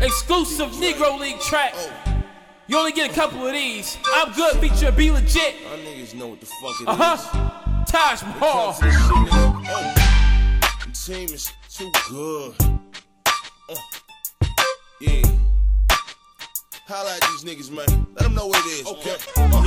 Exclusive Negro League track. You only get a couple of these. I'm Good feature Be Legit. My niggas know what the fuck it is. Taj Mahal. The team is too good. Yeah. Holla at these niggas, man. Let them know what it is. Okay.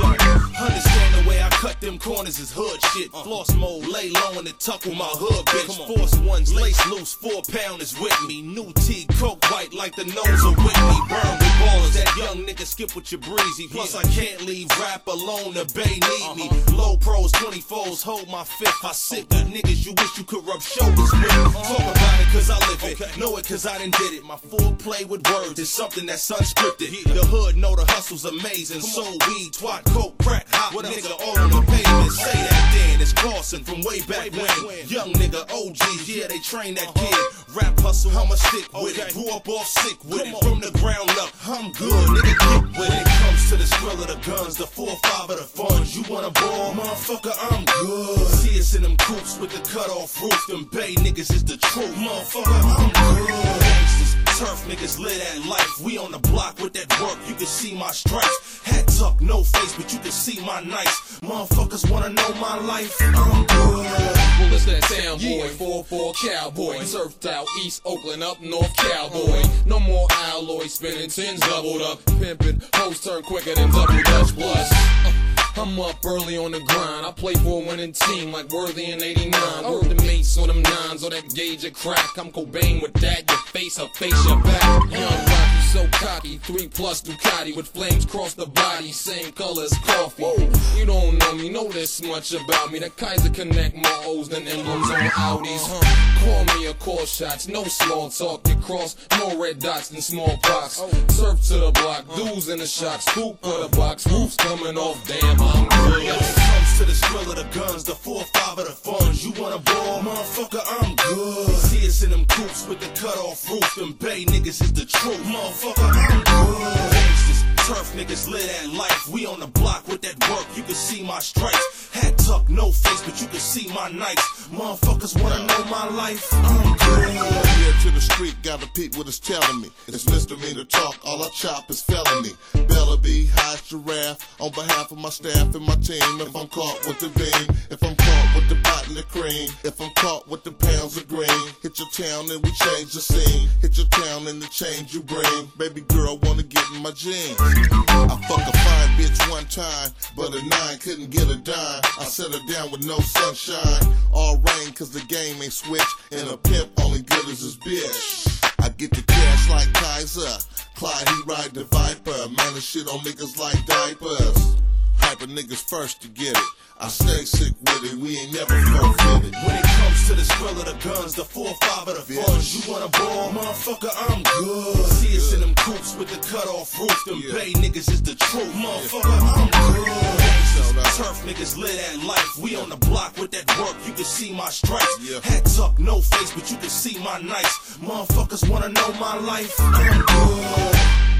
Understand the way I cut them corners is hood shit. Floss mode, lay low in the tuck with my hood bitch. Force ones, lace loose, 4 pound is with me. New T, coke white like the nose of Whitney. Burn with ballers, that young nigga skip with your breezy. Plus I can't leave rap alone, the bay need me. Low pros, 24s, hold my fifth. I sit with niggas you wish you could rub shoulders with. Talk about it cause I live it, know it cause I done did it. My full play with words is something that's unscripted. The hood know the hustle's amazing. Soul, weed, twat, coke, crack, hot nigga all on the pavement. Say that then, it's Carson from way back when. Young nigga OGs, yeah, they train that kid. Rap hustle, I'ma stick with it. Grew up all sick with it. From the ground up, I'm good, nigga, get with it. Comes to the skrill of the guns, the 4-5 of the funds. You want a ball, motherfucker, I'm good. See us in them coops with the cut off roof. Them bay niggas is the truth, motherfucker, I'm good. Turf niggas live that life. We on the block with that work. You can see my stripes. Hat tuck, no face, but you can see my nice. Motherfuckers wanna know my life. I'm good. Well, listen to that sound boy, 4-4 cowboy. Surfed out East Oakland, up north cowboy. No more alloy spinning, tins doubled up. Pimping, hoes turn quicker than double Dutch plus. I'm up early on the grind. I play for a winning team like Worthy in 89. Word the mates on them nines or that gauge of crack. I'm Cobain with that. Your face, her face, your back. Young Rocky, so cocky. 3+ Ducati with flames cross the body. Same color as coffee. You don't know me, know this much about me. That Kaiser connect more O's than emblems on Audis. Call me a call shots, no small talk. You cross more red dots than smallpox. Surf to the block, dudes in the shot. Scoop for the box, roofs coming off. Damn, I'm good. When it comes to the skrill of the guns, the 4-5 of the funds. You want a ball, motherfucker, I'm good. See us in them coops with the cut off roof. Them bay niggas is the truth, motherfucker, I'm good. Gangsters, turf niggas live that life. We on the block with that work. You can see my stripes. Hat tuck, no face, but you can see my nights. Motherfuckers wanna know my life. I'm good. Here to the street, got a peep what it's telling me. It's misdemeanor talk, all I chop is felony. Bellaby, high giraffe, on behalf of my staff and my team. If I'm caught with the beam, if I'm caught with the pot and the cream, if I'm caught with the pounds of green, hit your town and we change the scene. Hit your town and the change you bring. Baby girl wanna get in my jeans. I fuck a fine bitch one time, but a 9 couldn't get a dime. I set her down with no sunshine. All rain cause the game ain't switched, and a pimp only good as his bitch. I get the cash like Kaiser. Clyde, he ride the Viper. Man, the shit on niggas like diapers. Hyper niggas first to get it. I stay sick with it, we ain't never forfeited. When it comes to the skrill of the guns, the 4-5 of the funds. You want a ball, motherfucker, I'm good. See us in them coops with the cut off roof. Them bay niggas is the truth, motherfucker, I'm good. Turf niggas live that life. We on the block with that work. You can see my stripes. Hat tuck, no face, but you can see my nights. Motherfuckers wanna know my life. I'm good.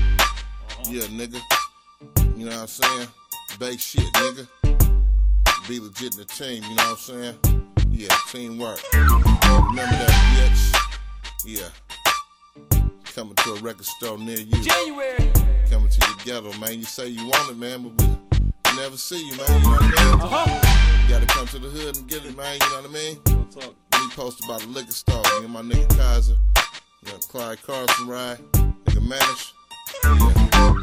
Yeah, nigga. You know what I'm saying? Bake shit, nigga. Be legit in the team, you know what I'm saying? Yeah, teamwork. Remember that, bitch? Yeah. Coming to a record store near you. January. Coming to your ghetto, man. You say you want it, man, but we never see you, man. You know what I mean? You gotta come to the hood and get it, man. You know what I mean? We posted about a liquor store. Me and my nigga Kaiser. You got Clyde Carson ride. Nigga Manish. Yeah.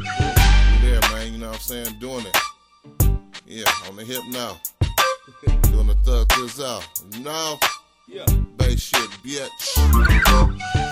We there, man. You know what I'm saying? Doing it. Yeah, on the hip now. Doing the thug this out. Now, bass shit, bitch.